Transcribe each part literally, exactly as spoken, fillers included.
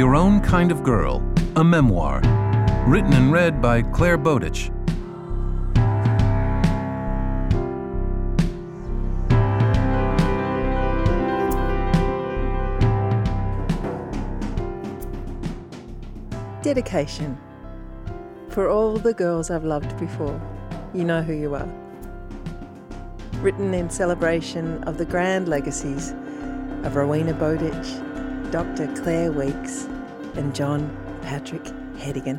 Your Own Kind of Girl, a memoir, written and read by Claire Bowditch. Dedication. For all the girls I've loved before, you know who you are. Written in celebration of the grand legacies of Rowena Bowditch, Doctor Claire Weekes, and John Patrick Hedigan.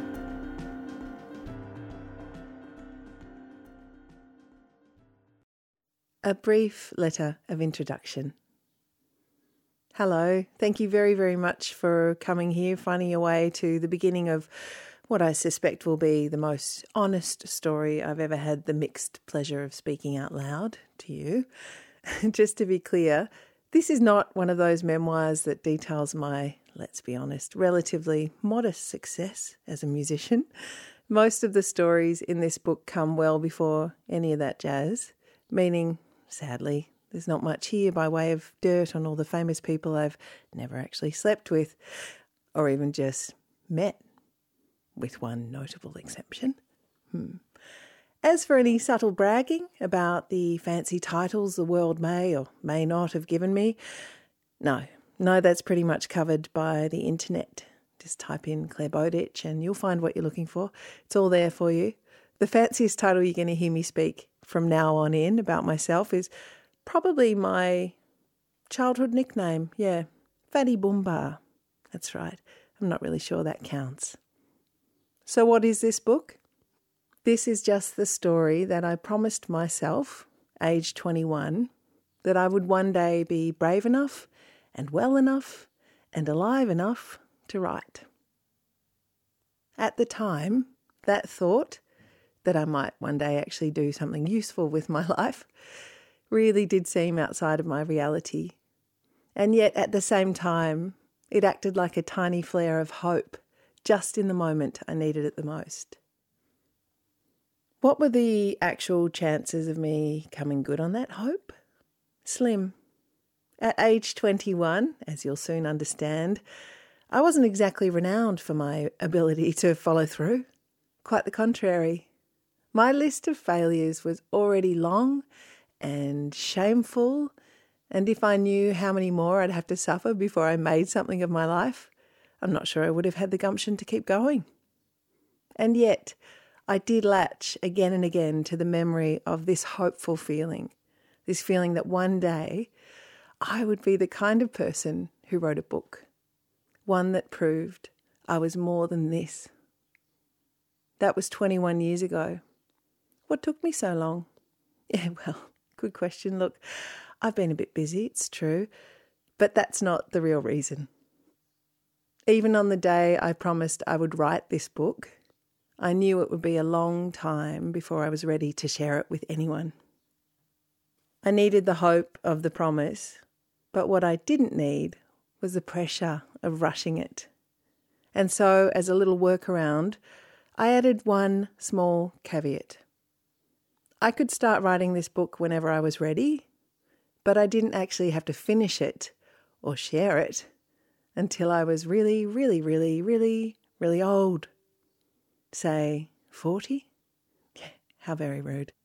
A brief letter of introduction. Hello, thank you very, very much for coming here, finding your way to the beginning of what I suspect will be the most honest story I've ever had the mixed pleasure of speaking out loud to you. Just to be clear, this is not one of those memoirs that details my, let's be honest, relatively modest success as a musician. Most of the stories in this book come well before any of that jazz, meaning, sadly, there's not much here by way of dirt on all the famous people I've never actually slept with, or even just met, with one notable exception. Hmm. As for any subtle bragging about the fancy titles the world may or may not have given me, no, no, that's pretty much covered by the internet. Just type in Claire Bowditch and you'll find what you're looking for. It's all there for you. The fanciest title you're going to hear me speak from now on in about myself is probably my childhood nickname, yeah, Fatty Boomba. That's right. I'm not really sure that counts. So what is this book? This is just the story that I promised myself, age twenty-one, that I would one day be brave enough and well enough and alive enough to write. At the time, that thought that I might one day actually do something useful with my life really did seem outside of my reality. And yet at the same time, it acted like a tiny flare of hope just in the moment I needed it the most. What were the actual chances of me coming good on that hope? Slim. At age twenty-one, as you'll soon understand, I wasn't exactly renowned for my ability to follow through. Quite the contrary. My list of failures was already long and shameful, and if I knew how many more I'd have to suffer before I made something of my life, I'm not sure I would have had the gumption to keep going. And yet, I did latch again and again to the memory of this hopeful feeling, this feeling that one day I would be the kind of person who wrote a book, one that proved I was more than this. That was twenty-one years ago. What took me so long? Yeah, well, good question. Look, I've been a bit busy, it's true, but that's not the real reason. Even on the day I promised I would write this book, I knew it would be a long time before I was ready to share it with anyone. I needed the hope of the promise, but what I didn't need was the pressure of rushing it. And so, as a little workaround, I added one small caveat. I could start writing this book whenever I was ready, but I didn't actually have to finish it or share it until I was really, really, really, really, really old. Say, forty? Yeah, how very rude.